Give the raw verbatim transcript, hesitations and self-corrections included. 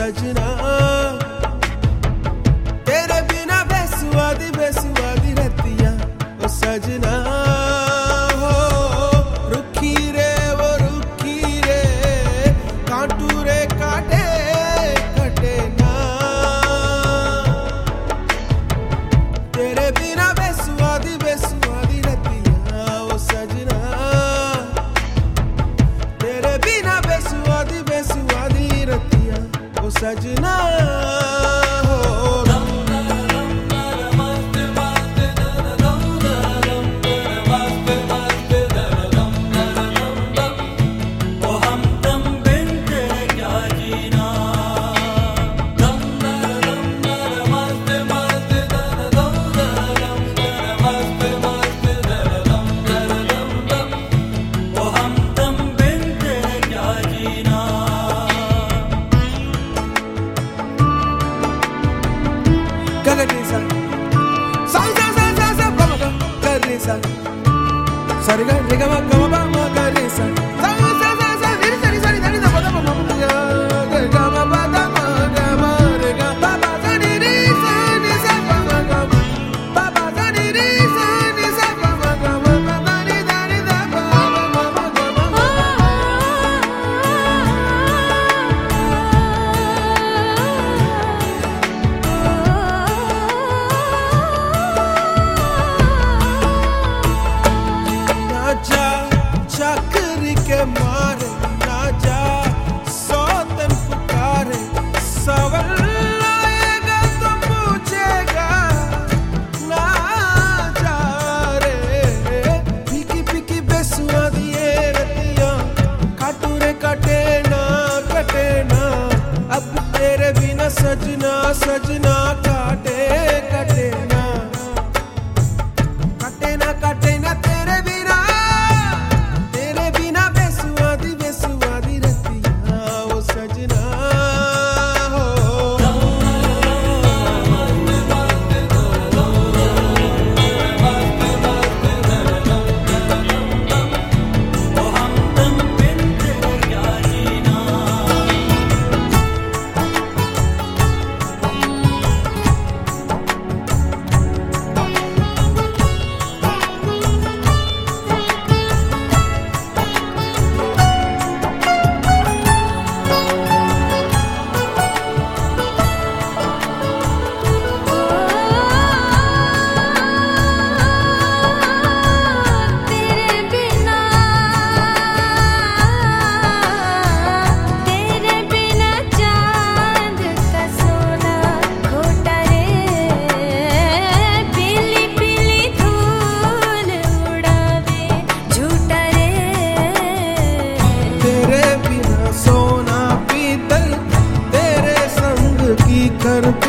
सजना, तेरे बिना बेसुवादी बेसुवादी रतिया ओ सजना। हो रुखी रे वो रुखी रे, कांटू रे काटे कटे ना, तेरे बिना बेसुवादी बेसुवादी रतिया ओ सजना, तेरे बिना बेसुवादी बेसुवादी रतिया ओ सजना। Sari ga re ga ma ga ma ba ma ga re sa, sa sa sa sa ni sa ni sa ni da ba da ba ma ga ga ga ma ba da ma ga ma re ga ba ba sa ni ri sa ni sa ba ma ga ba ba sa ni ri sa ni sa ba ma ga ma ba da ni da ni da ba ma ma ma ga ma चाकरी के मारे ना जा, सौ दिन पुकारे सवाल आएगा तो पूछेगा ना जा रे। फीकी फीकी बेसुवादी ये रतियां, काटू रे कटे ना कटे ना, अब तेरे बिना सजना सजना काटे कटे ना, कटे ना कटे ना तेरे बिना, कर